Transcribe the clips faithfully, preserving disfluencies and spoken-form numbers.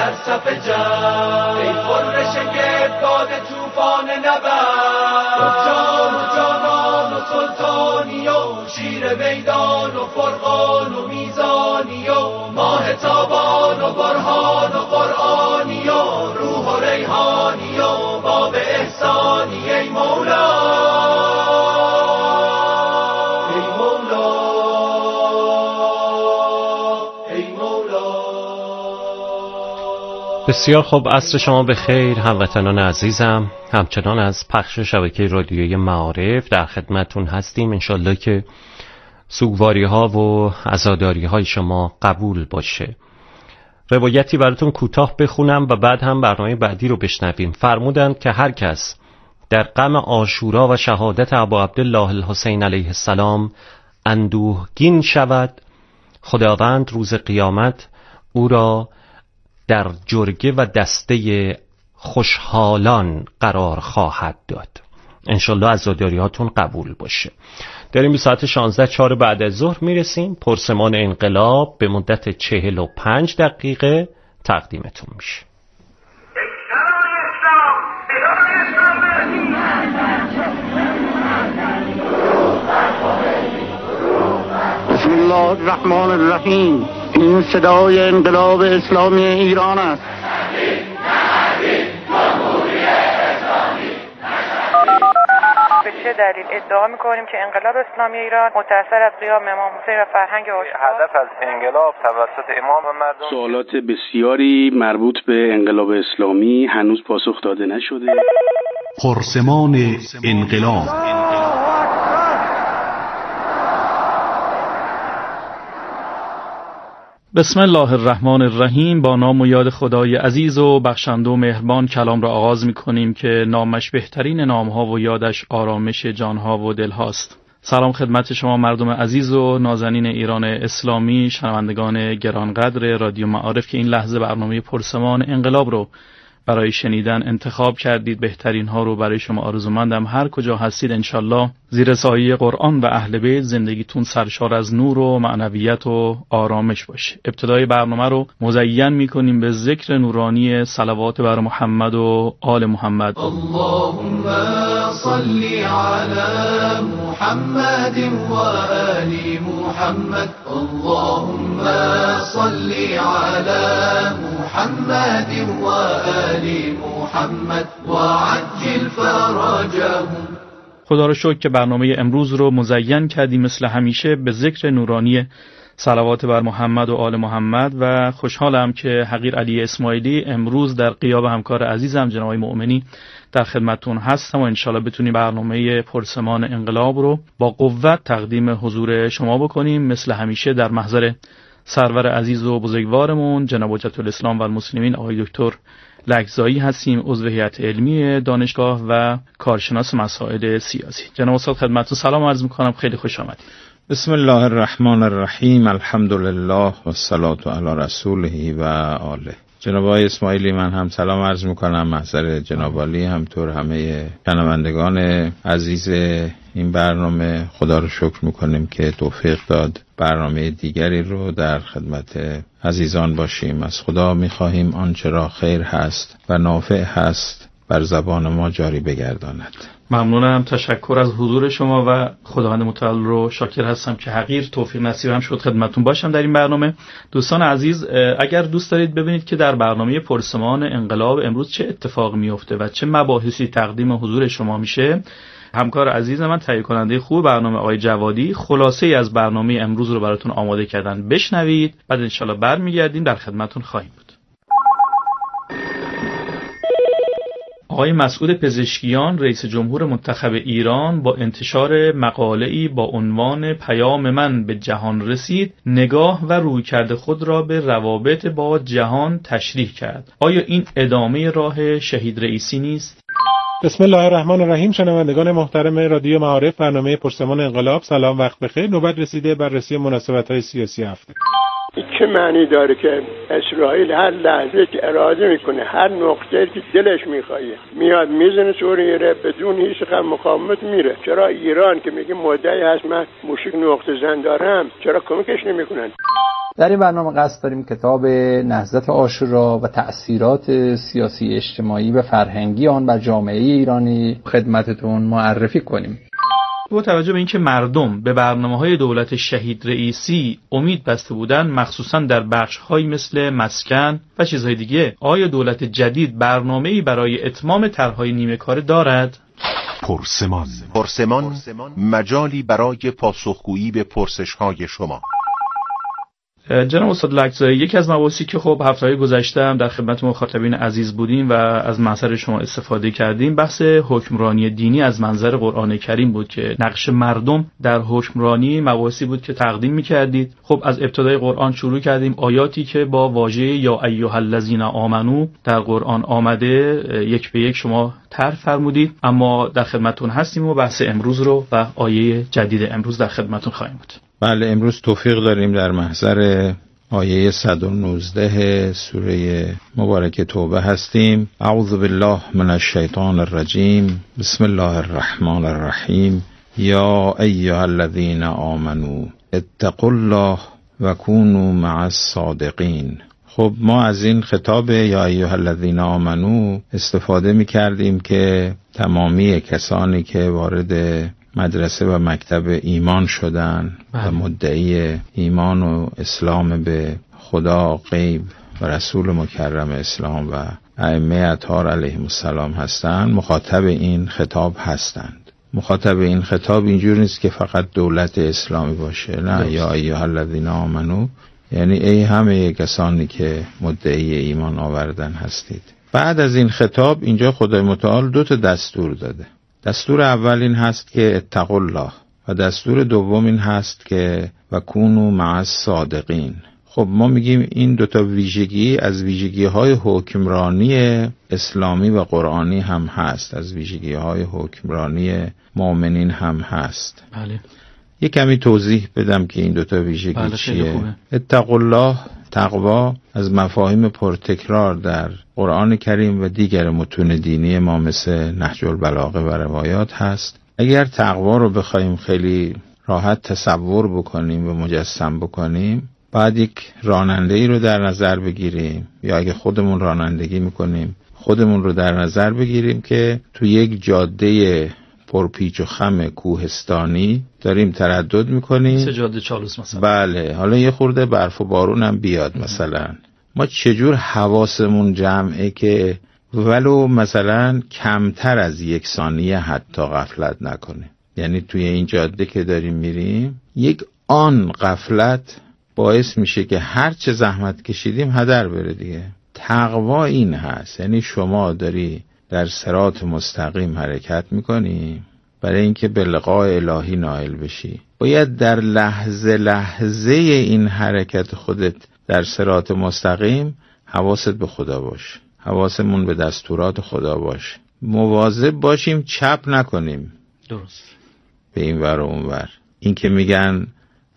در صف جنگ، ای خورش گردباد توفان نبرد، جان و جانان و سلطانی و شیر میدان و فرقان و میزانی و ماه تابان و برهان و قرآنی و روح و ریحانی و باب احسانی. ای مولا ای مولا ای مولا. بسیار خوب، عصر شما بخیر هموطنان عزیزم. همچنان از پخش شبکه رادیویی معارف در خدمتون هستیم. انشالله که سوگواری ها و عزاداری های شما قبول باشه. روایتی براتون کوتاه بخونم و بعد هم برنامه بعدی رو بشنویم. فرمودند که هر کس در غم عاشورا و شهادت ابا عبدالله الحسین علیه السلام اندوهگین شود، خداوند روز قیامت او را در جرگه و دسته خوشحالان قرار خواهد داد. انشالله عزاداری هاتون قبول باشه. داریم به ساعت شانزده چهار بعد از ظهر میرسیم. پرسمان انقلاب به مدت چهل و پنج دقیقه تقدیمتون میشه. بسم الله الرحمن الرحیم. این صدای انقلاب اسلامی ایران است. به چه دلیل ادعا می‌کنیم که انقلاب اسلامی ایران متأثر از قیام امام حسین و فرهنگ عاشورا؟ هدف از انقلاب توسط امام و مردم. سوالات بسیاری مربوط به انقلاب اسلامی هنوز پاسخ داده نشده. پرسمان انقلاب. بسم الله الرحمن الرحیم. با نام و یاد خدای عزیز و بخشنده و مهربان کلام را آغاز می‌کنیم که نامش بهترین نام‌ها و یادش آرامش جان‌ها و دل‌هاست. سلام خدمت شما مردم عزیز و نازنین ایران اسلامی، شنوندگان گرانقدر رادیو معارف که این لحظه برنامه پرسمان انقلاب رو برای شنیدن انتخاب کردید. بهترین ها رو برای شما آرزومندم. هر کجا هستید انشالله زیر سایه قرآن و اهل بیت زندگیتون سرشار از نور و معنویت و آرامش باشه. ابتدای برنامه رو مزین میکنیم به ذکر نورانی صلوات بر محمد و آل محمد. اللهم صل علی محمد و آل محمد. اللهم صل علی محمد و آل محمد و عجل فرجهم. خدا رو شکر که برنامه امروز رو مزین کردیم مثل همیشه به ذکر نورانی صلوات بر محمد و آل محمد و خوشحالم که حقیر علی اسماعیلی امروز در غیاب همکار عزیزم جناب مؤمنی در خدمتتون هستم و انشالله بتونیم برنامه پرسمان انقلاب رو با قوت تقدیم حضور شما بکنیم. مثل همیشه در محضر سرور عزیز و بزرگوارمون جناب حجت الاسلام و المسلمین آقای دکتر لکزایی هستیم، عضو هیئت علمی دانشگاه و کارشناس مسائل سیاسی. جناب استاد خدمتتون سلام عرض می‌کنم، خیلی خوش آمدید. بسم الله الرحمن الرحیم. الحمدلله و الصلاة علی رسوله و آله. جناب آقای اسماعیلی من هم سلام عرض می‌کنم، محضر جناب عالی همطور همه شنوندگان عزیز این برنامه. خدا رو شکر میکنیم که توفیق داد برنامه دیگری رو در خدمت عزیزان باشیم. از خدا میخواهیم آنچه را خیر هست و نافع هست بر زبان ما جاری بگرداند. ممنونم، تشکر از حضور شما و خداوند متعال رو شاکر هستم که حقیر توفیق نصیبم شد خدمتتون باشم در این برنامه. دوستان عزیز، اگر دوست دارید ببینید که در برنامه پرسمان انقلاب امروز چه اتفاق میفته و چه مباحثی تقدیم حضور شما میشه، همکار عزیز من تهیه کننده خوب برنامه آقای جوادی خلاصه ای از برنامه امروز رو براتون آماده کردن. بشنوید، بعد انشالله برمیگردیم در خدمتتون خواهیم بود. آقای مسعود پزشکیان رئیس جمهور منتخب ایران با انتشار مقاله‌ای با عنوان پیام من به جهان رسید نگاه و رویکرد خود را به روابط با جهان تشریح کرد. آیا این ادامه راه شهید رئیسی نیست؟ بسم الله الرحمن الرحیم. شنوندگان محترم رادیو معارف، برنامه پرسمان انقلاب، سلام، وقت بخیر. نوبت رسیده بررسی مناسبت‌های سیاسی هفته. چه معنی داره که اسرائیل هر لحظه که اراده میکنه هر نقطه که دلش میخواد میاد میزنه سوریه رو بدون هیچ خم مقاومت میره؟ چرا ایران که میگه مدعی هست من موشک نقطه زن دارم چرا کمکش نمیکنن؟ در این برنامه قصد داریم کتاب نهضت عاشورا و تأثیرات سیاسی اجتماعی و فرهنگی آن بر جامعه ایرانی خدمتتون معرفی کنیم. با توجه به اینکه مردم به برنامه‌های دولت شهید رئیسی امید بسته بودند، مخصوصاً در بخش‌هایی مثل مسکن و چیزهای دیگه، آیا دولت جدید برنامه‌ای برای اتمام طرح‌های نیمه کاره دارد؟ پرسمان پرسمان مجالی برای پاسخگویی به پرسش‌های شما. جناب استاد لکزایی، یکی از مباحثی که خب هفته‌های گذشته هم در خدمت مخاطبین عزیز بودیم و از منظر شما استفاده کردیم، بحث حکمرانی دینی از منظر قرآن کریم بود که نقش مردم در حکمرانی مباحثی بود که تقدیم می‌کردید. خب از ابتدای قرآن شروع کردیم، آیاتی که با واژه یا ایها الذین آمنو در قرآن آمده یک به یک شما طرح فرمودید، اما در خدمتتون هستیم و بحث امروز رو و آیه جدید امروز در خدمتتون خواهیم بود. بله، امروز توفیق داریم در محضر آیه صد و نوزده سوره مبارکه توبه هستیم. اعوذ بالله من الشیطان الرجیم. بسم الله الرحمن الرحیم. یا ایها الذین آمنو اتقوا الله و کونوا مع الصادقین. خب ما از این خطاب یا ایها الذین آمنو استفاده می کردیم که تمامی کسانی که وارد مدرسه و مکتب ایمان شدن و مدعی ایمان و اسلام به خدا، غیب و رسول مکرم اسلام و ائمه اطهار علیهم السلام هستند، مخاطب این خطاب هستند. مخاطب این خطاب اینجور نیست که فقط دولت اسلامی باشه، نه، یا ایها الذین آمنو یعنی ای همه کسانی که مدعی ایمان آوردن هستید. بعد از این خطاب اینجا خدای متعال دو تا دستور داده. دستور اول این هست که اتقوا الله و دستور دوم این هست که و کونوا مع الصادقین. خب ما میگیم این دوتا ویژگی از ویژگی‌های حکمرانی اسلامی و قرآنی هم هست، از ویژگی‌های حکمرانی مؤمنین هم هست. بله. یک کمی توضیح بدم که این دوتا ویژگی بله چیه. اتقوا الله، تقوا از مفاهیم پرتکرار در قرآن کریم و دیگر متون دینی ما مثل نهج البلاغه و روایات هست. اگر تقوا رو بخوایم خیلی راحت تصور بکنیم و مجسم بکنیم، بعد یک راننده ای رو در نظر بگیریم، یا اگه خودمون رانندگی میکنیم خودمون رو در نظر بگیریم که تو یک جاده پرپیچ و خم کوهستانی داریم تردد میکنیم، مثل جاده چالوس مثلا. بله، حالا یه خورده برف و بارون هم بیاد مثلا، ما چجور حواسمون جمعه که ولو مثلا کمتر از یک ثانیه حتی غفلت نکنه. یعنی توی این جاده که داریم میریم یک آن غفلت باعث میشه که هر چه زحمت کشیدیم هدر بره دیگه. تقوا این هست، یعنی شما داری در صراط مستقیم حرکت میکنی برای اینکه به لقاء الهی نائل بشی. باید در لحظه لحظه این حرکت خودت در صراط مستقیم حواست به خدا باش، حواسمون به دستورات خدا باش، مواظب باشیم چپ نکنیم درست به این ور و اون ور. این که میگن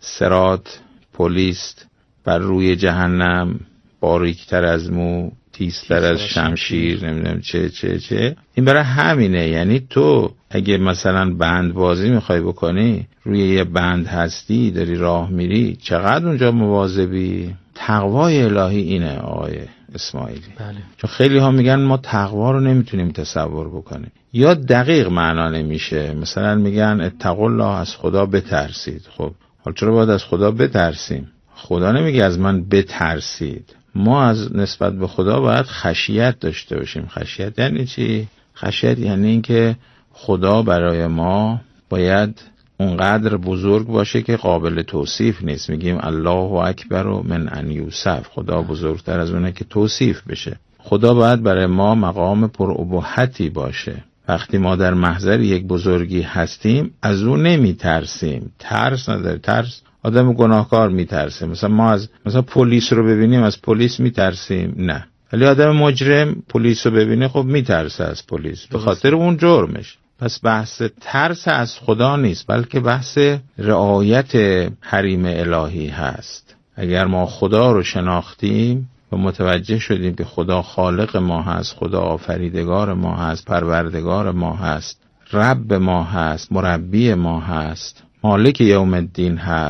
صراط پلیس بر روی جهنم باریکتر از مو، تیزتر از شمشیر، نمیدونم چه چه چه، این برای همینه. یعنی تو اگه مثلا بند بازی میخوای بکنی، روی یه بند هستی داری راه میری، چقدر اونجا مواظبی. تقوای الهی اینه آقای اسماعیلی. بله. چون خیلی ها میگن ما تقوا رو نمیتونیم تصور بکنیم، یا دقیق معنا نمیشه. مثلا میگن اتقوا الله، از خدا بترسید. خب حالا چرا باید از خدا بترسیم؟ خدا نمیگه از من بترسید. ما از نسبت به خدا باید خشیت داشته باشیم. خشیت یعنی چی؟ خشیت یعنی این که خدا برای ما باید اونقدر بزرگ باشه که قابل توصیف نیست. میگیم الله اکبر من ان یوصف، خدا بزرگتر از اونه که توصیف بشه. خدا باید برای ما مقام پرابهتی باشه. وقتی ما در محضر یک بزرگی هستیم از اون نمی ترسیم. ترس نداره. ترس آدم گناهکار می ترسه. مثلا ما از مثلا پلیس رو ببینیم از پلیس می ترسیم؟ نه. ولی آدم مجرم پلیس رو ببینه خب می ترسه از پلیس به خاطر اون جرمش. پس بحث ترس از خدا نیست، بلکه بحث رعایت حریم الهی هست. اگر ما خدا رو شناختیم و متوجه شدیم که خدا خالق ما هست، خدا آفریدگار ما هست، پروردگار ما هست، رب ما هست، مربی ما هست، مالک یوم الدین هست،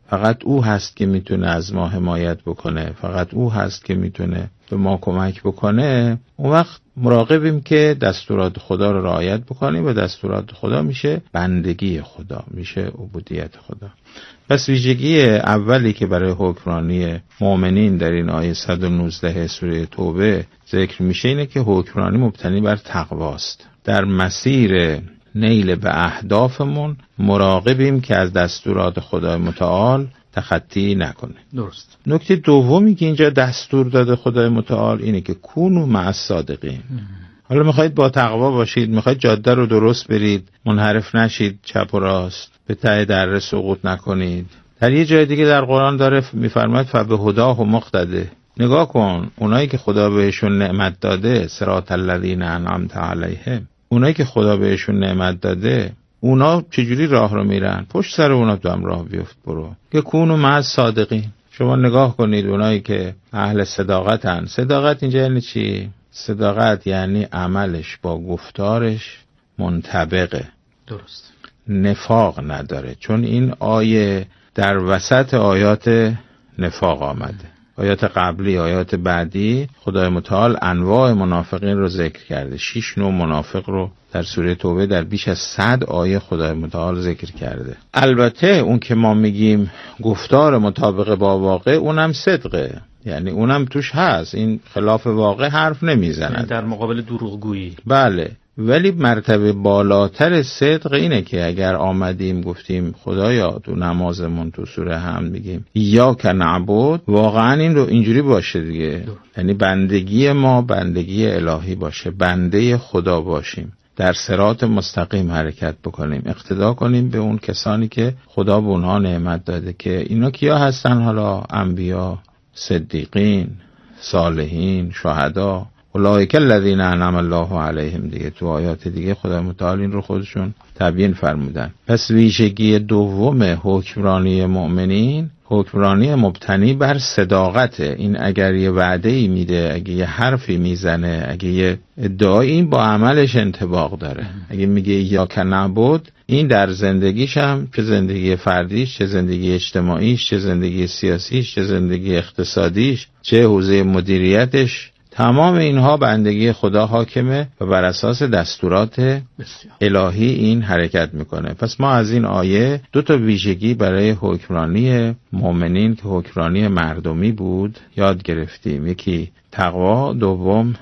فقط او هست که میتونه از ما حمایت بکنه، فقط او هست که میتونه به ما کمک بکنه، اون وقت مراقبیم که دستورات خدا رو رعایت بکنیم و دستورات خدا میشه بندگی خدا، میشه عبودیت خدا. پس ویژگی اولی که برای حکمرانی مؤمنین در این آیه صد و نوزده سوره توبه ذکر میشه اینه که حکمرانی مبتنی بر تقواست. در مسیر نیل به اهدافمون مراقبیم که از دستورات خدای متعال تخطی نکنه. درست. نکته دومی که اینجا دستور داده خدای متعال اینه که کونوا مع الصادقین. حالا میخواید با تقوا باشید، میخواید جاده رو درست برید، منحرف نشید چپ و راست، به ته دره سقوط نکنید. در یه جای دیگه در قرآن داره میفرماید فبهداه مقتده. نگاه کن اونایی که خدا بهشون نعمت داده، صراط الذین انعمت علیهم، اونایی که خدا بهشون نعمت داده اونا چجوری راه رو میرن؟ پشت سر اونا تو هم راه بیفت برو. که کونوا مع الصادقین. شما نگاه کنید اونایی که اهل صداقتن. صداقت اینجا یعنی چی؟ صداقت یعنی عملش با گفتارش منطبقه، درست، نفاق نداره. چون این آیه در وسط آیات نفاق آمده. آیات قبلی، آیات بعدی خدای متعال انواع منافقین رو ذکر کرده. شش نوع منافق رو در سوره توبه در بیش از صد آیه خدای متعال ذکر کرده. البته اون که ما میگیم گفتار مطابق با واقع، اونم صدقه، یعنی اونم توش هست، این خلاف واقع حرف نمیزنه، در مقابل دروغگویی. بله، ولی مرتبه بالاتر صدق اینه که اگر آمدیم گفتیم خدایا تو نمازمون تو سوره حمد میگیم ایاک نعبد، واقعا این رو اینجوری باشه دیگه، یعنی بندگی ما بندگی الهی باشه، بنده خدا باشیم، در صراط مستقیم حرکت بکنیم، اقتدا کنیم به اون کسانی که خدا به اونها نعمت داده. که اینا کیا هستن؟ حالا انبیا، صدیقین، صالحین، شهدا، اولئک الذین انعم الله علیهم. دیگه تو آیات دیگه خدای متعال این رو خودشون تبیین فرمودن. پس ویژگی دوم حکمرانی مؤمنین حکمرانی مبتنی بر صداقت. این اگر یه وعده‌ای میده، اگه یه حرفی میزنه، اگه یه ادعایی، این با عملش انطباق داره. اگه میگه ایاک نعبد، این در زندگیش هم، چه زندگی فردیش، چه زندگی اجتماعیش، چه زندگی سیاسیش، چه زندگی اقتصادیش، چه حوزه مدیریتش، تمام اینها بندگی خدا حاکمه و بر اساس دستورات الهی این حرکت میکنه. پس ما از این آیه دو تا ویژگی برای حکمرانی مؤمنین که حکمرانی مردمی بود یاد گرفتیم. یکی تقوا، دوم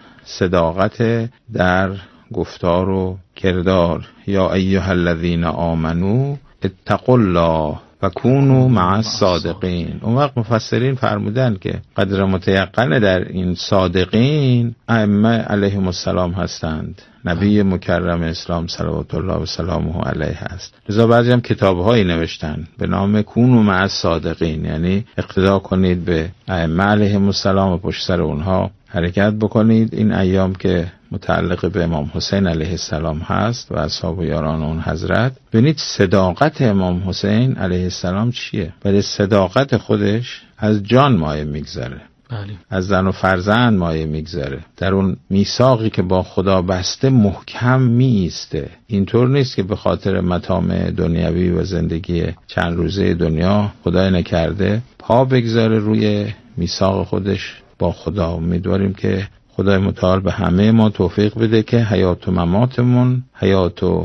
صداقت در گفتار و کردار. یا ایها الذین آمنو اتقوا الله و کونوا مع الصادقین. اون وقت مفسرین فرمودن که قدر متیقن در این صادقین ائمه علیهم السلام هستند، نبی مکرم اسلام صلوات الله و سلامه علیه است. لذا بعضی هم کتاب‌هایی نوشتن به نام کونوا مع الصادقین، یعنی اقتدا کنید به ائمه علیهم السلام و پشت سر اونها حرکت بکنید. این ایام که متعلق به امام حسین علیه السلام هست و اصحاب و یاران اون حضرت، ببینید صداقت امام حسین علیه السلام چیه؟ ولی صداقت خودش از جان مایه میگذره، از زن و فرزند مایه میگذره، در اون میثاقی که با خدا بسته محکم میایسته. اینطور نیست که به خاطر مطامع دنیوی و زندگی چند روزه دنیا خدای نکرده پا بگذاره روی میثاق خودش با خدا. امیدواریم که خدای متعال به همه ما توفیق بده که حیات و مماتمون حیات و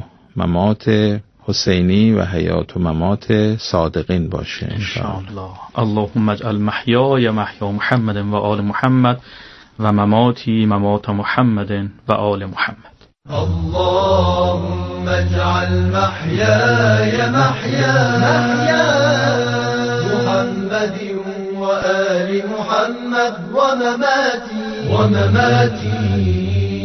ممات حسینی و حیات و ممات صادقین باشه انشاءالله. اللهم اجعل محیای محیا محمد و آل محمد و مماتی ممات محمد و آل محمد. اللهم اجعل محیای محیا محمد و آل محمد و مماتی ومماتي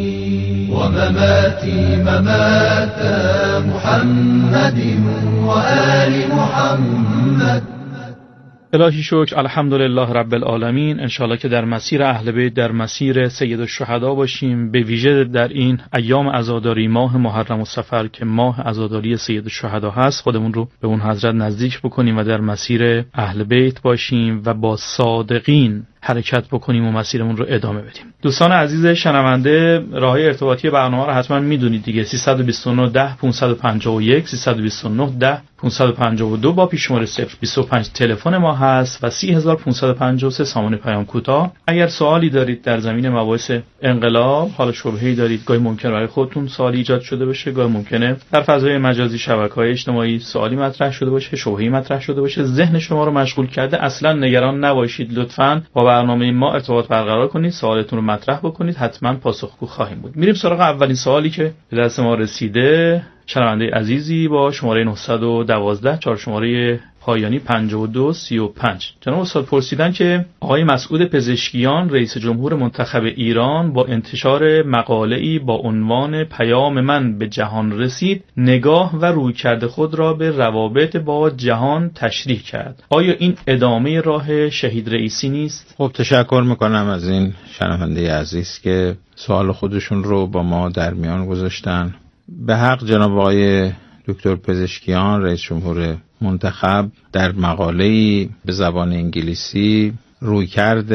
ومماتي ممات محمد وآل محمد. الهی شکر، الحمدلله رب العالمین. انشالله که در مسیر اهل بیت، در مسیر سید الشهدا باشیم، به ویژه در این ایام عزاداری، ماه محرم و صفر که ماه عزاداری سید الشهدا هست، خودمون رو به اون حضرت نزدیک بکنیم و در مسیر اهل بیت باشیم و با صادقین حرکت بکنیم و مسیرمون رو ادامه بدیم. دوستان عزیز شنونده، راههای ارتباطی برنامه رو حتما میدونید دیگه. سیصد و بیست و نه ده پانصد و پنجاه و یک سیصد و بیست و نه ده پانصد و پنجاه و دو با پیشمور صفر بیست و پنج تلفن ما هست و سی هزار و پانصد و پنجاه و سه سامانه پیام کوتاه. اگر سوالی دارید در زمین مباحث انقلاب، حالا شبهه‌ای دارید، گاهی ممکنه برای خودتون سوالی ایجاد شده باشه، گاهی ممکنه در فضای مجازی شبکه‌های اجتماعی سوالی مطرح شده باشه، شبهه‌ای مطرح شده باشه، ذهن شما رو مشغول کرده، اصلا نگران نباشید. لطفاً با برنامه ما ارتباط برقرار کنید، سوالتون رو مطرح بکنید، حتما پاسخگو خواهیم بود. میریم سراغ اولین سوالی که به دست ما رسیده. شنونده عزیزی با شماره نهصد و دوازده چهار شماره پایانی پنجاه و دو سی و پنج. جناب استاد پرسیدن که آقای مسعود پزشکیان رئیس جمهور منتخب ایران با انتشار مقاله‌ای با عنوان پیام من به جهان رسید نگاه و رویکرد خود را به روابط با جهان تشریح کرد. آیا این ادامه راه شهید رئیسی نیست؟ خب تشکر میکنم از این شنونده عزیز که سوال خودشون رو با ما در میان گذاشتن. به حق جناب آقای دکتر پزشکیان رئیس جمهور منتخب در مقاله‌ای به زبان انگلیسی رویکرد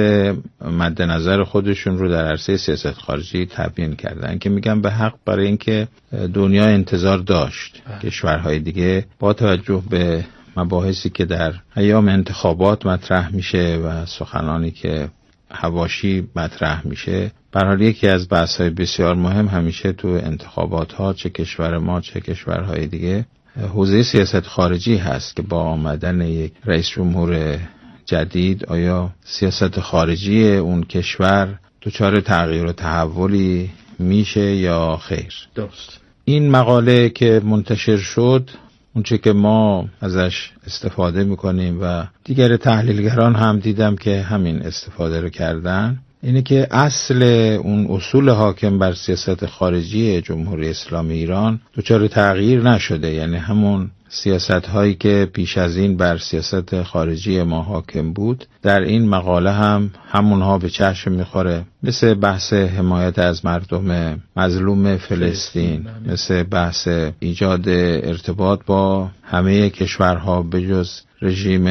مد نظر خودشون رو در عرصه سیاست خارجی تبیین کردن که میگم به حق، برای اینکه دنیا انتظار داشت کشورهای دیگه با توجه به مباحثی که در ایام انتخابات مطرح میشه و سخنانی که حواشی مطرح میشه، به هر حال یکی از بحث‌های بسیار مهم همیشه تو انتخابات ها، چه کشور ما چه کشورهای دیگه، حوزه سیاست خارجی هست که با آمدن یک رئیس جمهور جدید آیا سیاست خارجی اون کشور دچار تغییر و تحولی میشه یا خیر. درست. این مقاله که منتشر شد، اونچه که ما ازش استفاده میکنیم و دیگر تحلیلگران هم دیدم که همین استفاده رو کردن، اینه که اصل اون اصول حاکم بر سیاست خارجی جمهوری اسلامی ایران دچار تغییر نشده. یعنی همون سیاست هایی که پیش از این بر سیاست خارجی ما حاکم بود، در این مقاله هم همونها به چشم میخوره، مثل بحث حمایت از مردم مظلوم فلسطین، مثل بحث ایجاد ارتباط با همه کشورها بجز رژیم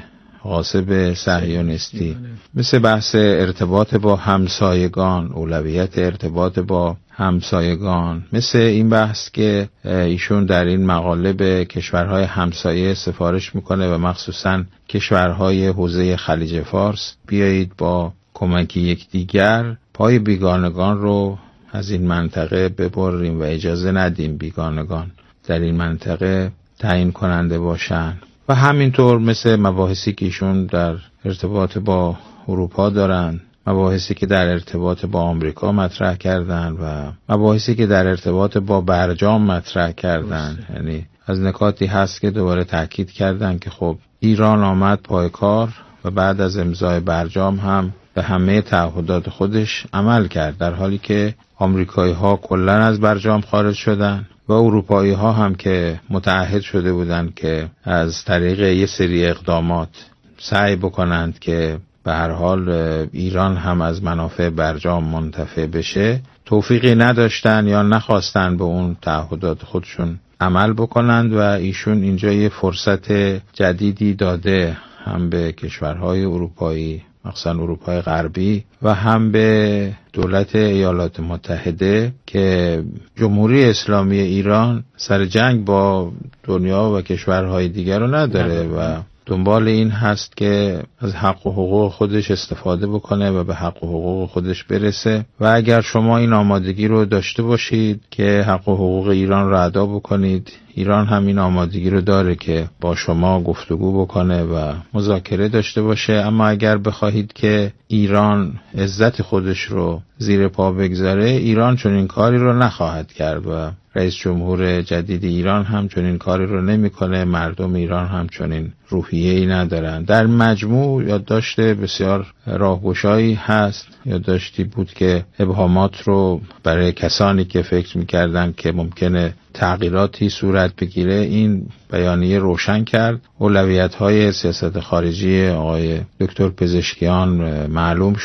غاصب صهیونیستی، مثل بحث ارتباط با همسایگان، اولویت ارتباط با همسایگان، مثل این بحث که ایشون در این مقاله به کشورهای همسایه سفارش میکنه و مخصوصا کشورهای حوزه خلیج فارس، بیایید با کمک یکدیگر پای بیگانگان رو از این منطقه ببریم و اجازه ندیم بیگانگان در این منطقه تعیین کننده باشن. و همینطور مثل مباحثی که ایشون در ارتباط با اروپا دارن، مباحثی که در ارتباط با آمریکا مطرح کردن و مباحثی که در ارتباط با برجام مطرح کردن. یعنی از نکاتی هست که دوباره تاکید کردن که خب ایران آمد پای کار و بعد از امضای برجام هم به همه تعهدات خودش عمل کرد، در حالی که آمریکایی ها کلن از برجام خارج شدن و اروپایی ها هم که متعهد شده بودند که از طریق یه سری اقدامات سعی بکنند که به هر حال ایران هم از منافع برجام منتفع بشه، توفیقی نداشتن یا نخواستن به اون تعهدات خودشون عمل بکنند و ایشون اینجا یه فرصت جدیدی داده هم به کشورهای اروپایی، مخصوصا اروپای غربی، و هم به دولت ایالات متحده که جمهوری اسلامی ایران سر جنگ با دنیا و کشورهای دیگر رو نداره و دنبال این هست که از حق و حقوق خودش استفاده بکنه و به حق و حقوق خودش برسه. و اگر شما این آمادگی رو داشته باشید که حق و حقوق ایران رو ادا بکنید، ایران هم این آمادگی رو داره که با شما گفتگو بکنه و مذاکره داشته باشه. اما اگر بخواهید که ایران عزت خودش رو زیر پا بگذاره، ایران چون این کاری رو نخواهد کرد و رئیس جمهور جدید ایران هم چون این کاری رو نمیکنه، مردم ایران هم چون این روحیه‌ای ندارن. در مجموع یادداشت بسیار راهگشایی هست، یادداشتی بود که ابهامات رو برای کسانی که فکر میکردن که ممکنه تغییراتی صورت بگیره این بیانیه روشن کرد. اولویت‌های سیاست خارجی آقای دکتر پزشکیان معلوم شد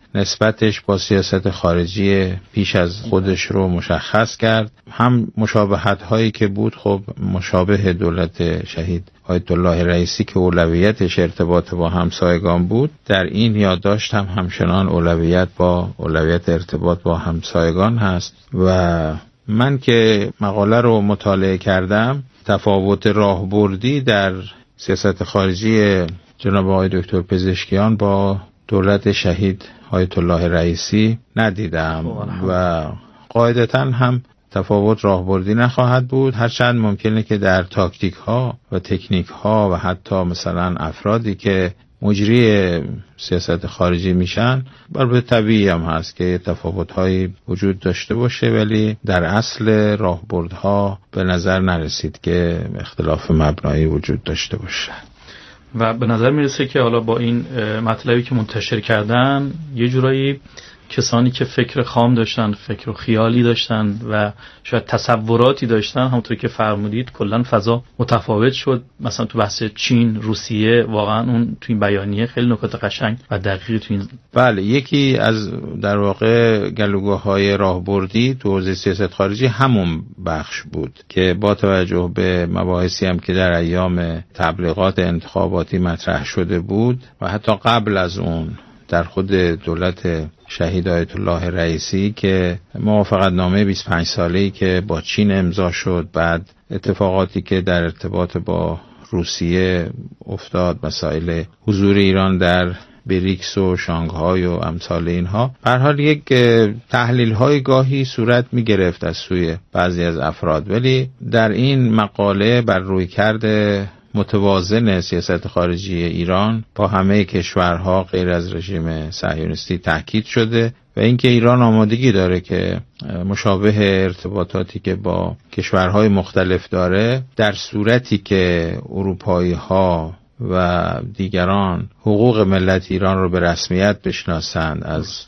نسبتش با سیاست خارجی پیش از خودش رو مشخص کرد. هم مشابهت هایی که بود خب مشابه دولت شهید آیت الله رئیسی که اولویتش ارتباط با همسایگان بود، در این یادداشت هم همچنان اولویت با اولویت ارتباط با همسایگان هست. و من که مقاله رو مطالعه کردم، تفاوت راهبردی در سیاست خارجی جناب آقای دکتر پزشکیان با دولت شهید آیت الله رئیسی ندیدم و قاعدتاً هم تفاوت راهبردی نخواهد بود، هرچند ممکنه که در تاکتیک ها و تکنیک ها و حتی مثلا افرادی که مجری سیاست خارجی میشن، البته طبیعی هم هست که تفاوت هایی وجود داشته باشه، ولی در اصل راهبردها به نظر نرسید که اختلاف مبنایی وجود داشته باشه. و به نظر میرسه که حالا با این مطلبی که منتشر کردن یه جورایی کسانی که فکر خام داشتن، فکر و خیالی داشتن و شاید تصوراتی داشتن، همونطور که فرمودید کلا فضا متفاوت شد. مثلا تو بحث چین، روسیه، واقعا اون تو این بیانیه خیلی نکات قشنگ و دقیقی تو این. بله، یکی از در واقع گلوگاه‌های راهبردی تو حوزه سیاست خارجی همون بخش بود که با توجه به مباحثی هم که در ایام تبلیغات انتخاباتی مطرح شده بود و حتی قبل از اون در خود دولت شهید آیت الله رئیسی که موافقت نامه بیست و پنج ساله‌ای که با چین امضا شد، بعد اتفاقاتی که در ارتباط با روسیه افتاد، مسائل حضور ایران در بریکس و شانگهای و امثال اینها، به هر حال یک تحلیل های گاهی صورت می گرفت از سوی بعضی از افراد، ولی در این مقاله بر روی کرده متوازن سیاست خارجی ایران با همه کشورها غیر از رژیم صهیونیستی تاکید شده و اینکه ایران آمادگی داره که مشابه ارتباطاتی که با کشورهای مختلف داره، در صورتی که اروپایی ها و دیگران حقوق ملت ایران رو به رسمیت بشناسند، از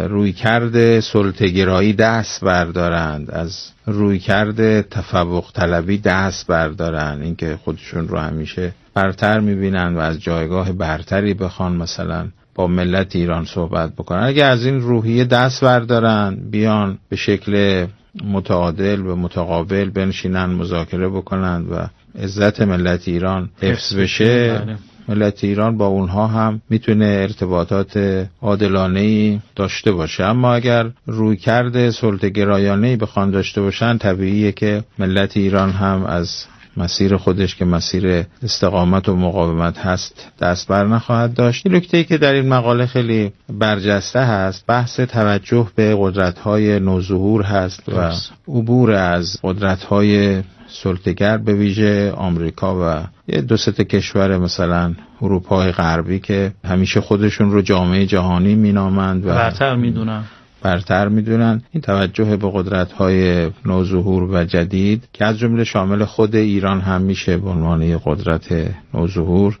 رویکرد سلطه‌گرایی دست بردارند، از رویکرد تفوق طلبی دست بردارند، اینکه خودشون رو همیشه برتر می‌بینن و از جایگاه برتری بخوان مثلا با ملت ایران صحبت بکنن. اگه از این روحیه دست بردارن، بیان به شکل متعادل و متقابل بنشینن مذاکره بکنن و عزت ملت ایران حفظ بشه، ملت ایران با اونها هم میتونه ارتباطات عادلانه‌ای داشته باشه. اما اگر رویکرد سلطه‌گرایانه‌ای بخوان داشته باشن، طبیعیه که ملت ایران هم از مسیر خودش که مسیر استقامت و مقاومت هست دست بر نخواهد داشت. این نکته‌ای که در این مقاله خیلی برجسته هست، بحث توجه به قدرت‌های نوظهور هست و عبور از قدرت‌های سلطه‌گر، به ویژه آمریکا و یه دو سه کشور مثلا اروپای غربی که همیشه خودشون رو جامعه جهانی مینامند و برتر میدونن برتر میدونن این توجه به قدرت‌های نوظهور و جدید که از جمله شامل خود ایران هم میشه به عنوان یک قدرت نوظهور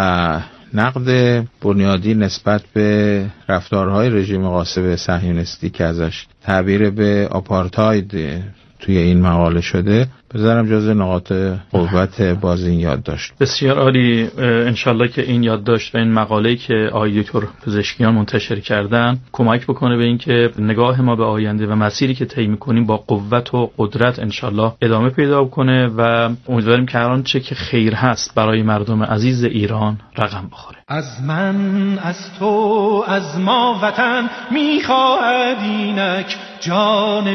و نقد بنیادی نسبت به رفتارهای رژیم غاصب صهیونیستی که ازش تعبیر به آپارتاید توی این مقاله شده، بذارم جز نقاط قوت باز این یادداشت. بسیار عالی. انشالله که این یادداشت و این مقاله‌ای که آقای دکتر پزشکیان منتشر کردن کمک بکنه به این که نگاه ما به آینده و مسیری که طی می‌کنیم با قوت و قدرت انشالله ادامه پیدا کنه و امیدواریم که هر آنچه که خیر هست برای مردم عزیز ایران رقم بخوره. از من، از تو، از ما وطن می‌خواهد اینک جان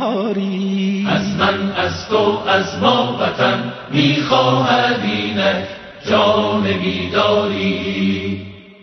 بیداری. از من، از تو، از ما وطن میخواهد اینک جان بیداری.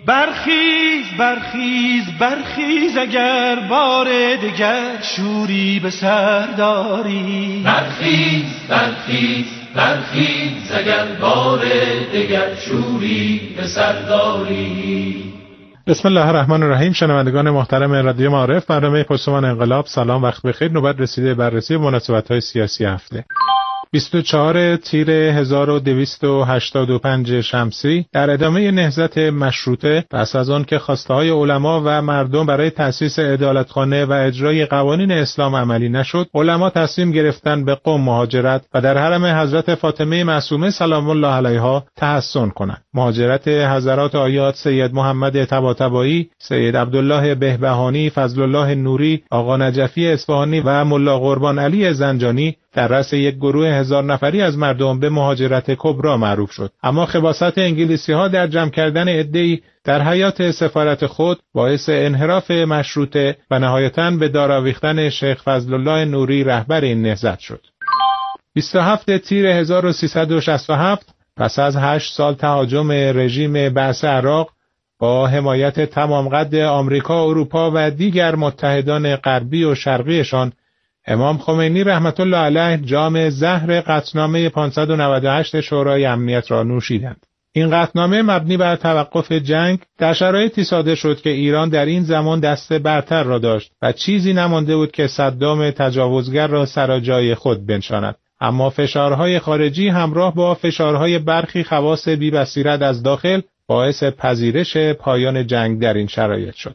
برخیز برخیز برخیز اگر بار دگر شوری به سر داری. برخیز برخیز برخیز اگر بار دگر شوری به سر داری. بسم الله الرحمن الرحیم. شنوندگان محترم رادیو معارف، برنامه پرسمان انقلاب، سلام، وقت بخیر. نوبت رسیده بررسی مناسبت‌های سیاسی هفته. بیست و چهارم تیر هزار و دویست و هشتاد و پنج شمسی در ادامه نهضت مشروطه، پس از آن که خواسته‌های علما و مردم برای تأسیس عدالتخانه و اجرای قوانین اسلام عملی نشد، علما تصمیم گرفتند به قم مهاجرت و در حرم حضرت فاطمه معصومه سلام الله علیها تحصن کنند. مهاجرت حضرات آیات سید محمد طباطبایی، سید عبدالله بهبهانی، فضل الله نوری، آقا نجفی اصفهانی و ملا قربان علی زنجانی در رأس یک گروه هزار نفری از مردم به مهاجرت کبرا معروف شد. اما خباثت انگلیسی‌ها در جمع کردن عده‌ای در حیاط سفارت خود باعث انحراف مشروطه و نهایتاً به دار آویختن شیخ فضل الله نوری رهبر این نهضت شد. بیست و هفتم تیر هزار و سیصد و شصت و هفت پس از هشت سال تهاجم رژیم بعث عراق با حمایت تمام قد آمریکا، اروپا و دیگر متحدان غربی و شرقیشان، امام خمینی رحمت الله علیه جام زهر قطعنامه پانصد و نود و هشت شورای امنیت را نوشیدند. این قطعنامه مبنی بر توقف جنگ در شرایطی صادر شد که ایران در این زمان دست برتر را داشت و چیزی نمانده بود که صدام تجاوزگر را سر جای خود بنشاند. اما فشارهای خارجی همراه با فشارهای برخی خواص بی بصیرت از داخل باعث پذیرش پایان جنگ در این شرایط شد.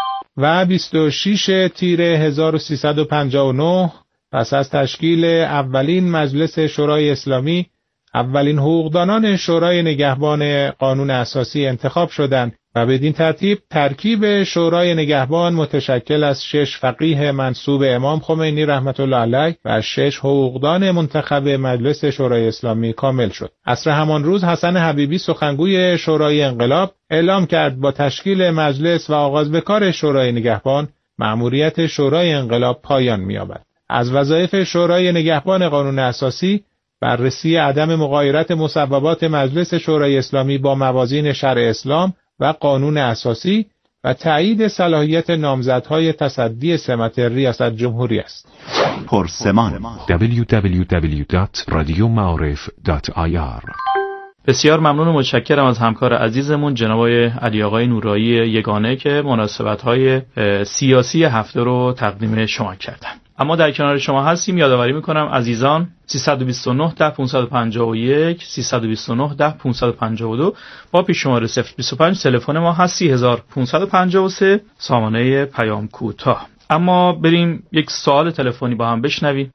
و بیست و ششم تیر هزار و سیصد و پنجاه و نه پس از تشکیل اولین مجلس شورای اسلامی، اولین حقوقدانان شورای نگهبان قانون اساسی انتخاب شدند و بدین ترتیب ترکیب شورای نگهبان متشکل از شش فقیه منسوب امام خمینی رحمت الله علیه و شش حقوقدان منتخب مجلس شورای اسلامی کامل شد. عصر همان روز حسن حبیبی سخنگوی شورای انقلاب اعلام کرد با تشکیل مجلس و آغاز به کار شورای نگهبان، مأموریت شورای انقلاب پایان می‌یابد. از وظایف شورای نگهبان قانون اساسی بررسی عدم مغایرت مصوبات مجلس شورای اسلامی با موازین شرع اسلام و قانون اساسی و تایید صلاحیت نامزدهای تصدی سمت ریاست جمهوری است. پرسمان دبلیو دبلیو دبلیو دات رادیو معارف دات آی آر. بسیار ممنون و متشکرم از همکار عزیزمون جناب علی آقای نورایی یگانه که مناسبت‌های سیاسی هفته رو تقدیم شما کردن. اما در کنار شما هستیم. یادآوری میکنم عزیزان سیصد و بیست و نه ده پانصد و پنجاه و یک سیصد و بیست و نه ده پانصد و پنجاه و دو با پیش شماره صفر بیست و پنج تلفن ما هست سی هزار و پانصد و پنجاه و سه سامانه پیام کوتاه. اما بریم یک سوال تلفنی با هم بشنویم.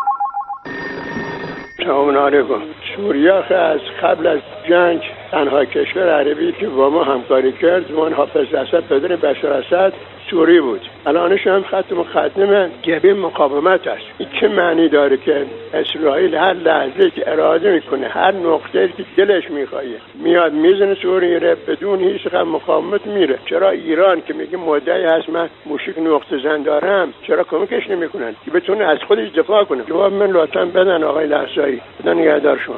سلام علیکم. سوریه از قبل از جنگ تنها کشور عربی که با ما همکاری کرد زمان حافظ اسد پدر بشار اسد سوری بود. الانش هم خط مقدم جبهه مقاومت است. این چه معنی داره که اسرائیل هر لحظه که اراده میکنه هر نقطه‌ای که دلش میخواد میاد میزنه سوریه رو بدون هیچ غم مقاومت میره؟ چرا ایران که میگه مدعی هست من موشک نقطه زن دارم چرا کمکش نمیکنن که بتونه از خودش دفاع کنه؟ جواب من لطفا بدن آقای لحظایی. خدا نگهدار شما.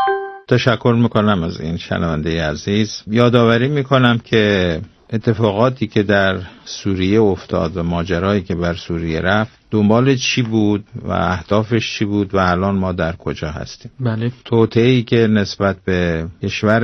تشکر میکنم از این شنونده عزیز. یادآوری میکنم که اتفاقاتی که در سوریه افتاد و ماجرایی که بر سوریه رفت دنبال چی بود و اهدافش چی بود و الان ما در کجا هستیم. بله. توطئه‌ای که نسبت به کشور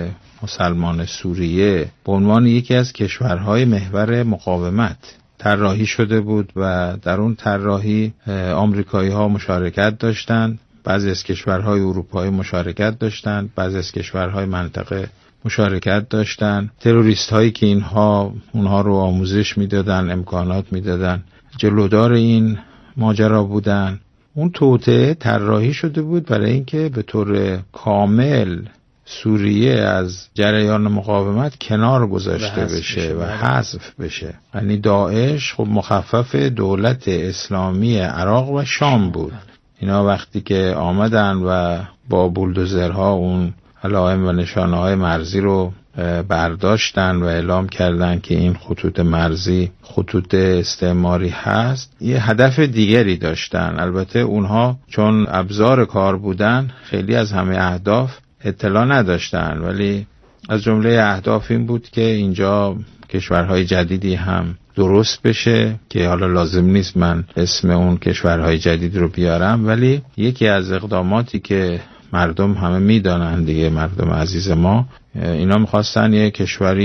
مسلمان سوریه به عنوان یکی از کشورهای محور مقاومت طراحی شده بود و در اون طراحی آمریکایی‌ها مشارکت داشتند، بعضی از کشورهای اروپایی مشارکت داشتند، بعضی از کشورهای منطقه مشارکت داشتن. تروریست هایی که اینها اونها رو آموزش میدادن، امکانات میدادن، جلودار این ماجرا بودن. اون توطئه طراحی شده بود برای اینکه به طور کامل سوریه از جریان مقاومت کنار گذاشته بشه و حذف بشه. یعنی داعش خب مخفف دولت اسلامی عراق و شام بود. اینا وقتی که آمدن و با بولدوزرها اون علائم و نشانه های مرزی رو برداشتن و اعلام کردن که این خطوط مرزی خطوط استعماری هست، یه هدف دیگری داشتن. البته اونها چون ابزار کار بودن خیلی از همه اهداف اطلاع نداشتن، ولی از جمله اهداف این بود که اینجا کشورهای جدیدی هم درست بشه که حالا لازم نیست من اسم اون کشورهای جدید رو بیارم، ولی یکی از اقداماتی که مردم همه میدانند دیگه، مردم عزیز ما، اینا میخواستن یه کشوری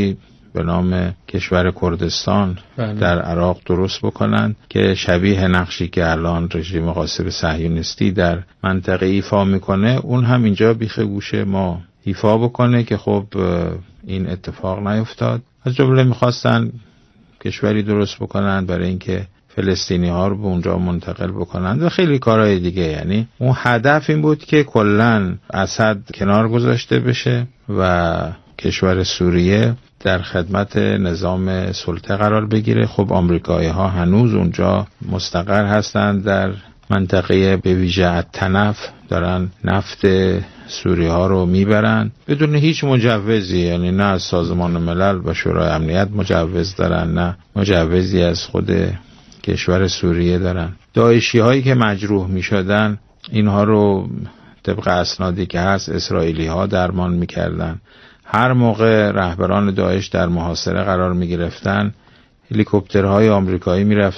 به نام کشور کردستان بله. در عراق درست بکنن که شبیه نقشی که الان رژیم غاصب صهیونیستی در منطقه ایفا میکنه اون هم اینجا بیخ گوش ما ایفا بکنه که خب این اتفاق نیفتاد. از جمله میخواستن کشوری درست بکنن برای اینکه فلسطینی ها رو به اونجا منتقل بکنن و خیلی کارهای دیگه. یعنی اون هدف این بود که کلن اسد کنار گذاشته بشه و کشور سوریه در خدمت نظام سلطه قرار بگیره. خب آمریکایی ها هنوز اونجا مستقر هستند در منطقه به ویژه الطنف، دارن نفت سوریه ها رو میبرن بدون هیچ مجوزی، یعنی نه از سازمان ملل و شورای امنیت مجوز دارن نه مجوزی از خود کشور سوریه دارن. داعشی هایی که مجروح می شدن اینها رو طبق اسنادی که هست اسرائیلی ها درمان می کردن. هر موقع رهبران داعش در محاصره قرار می گرفتن هلیکوپترهای آمریکایی می رفتن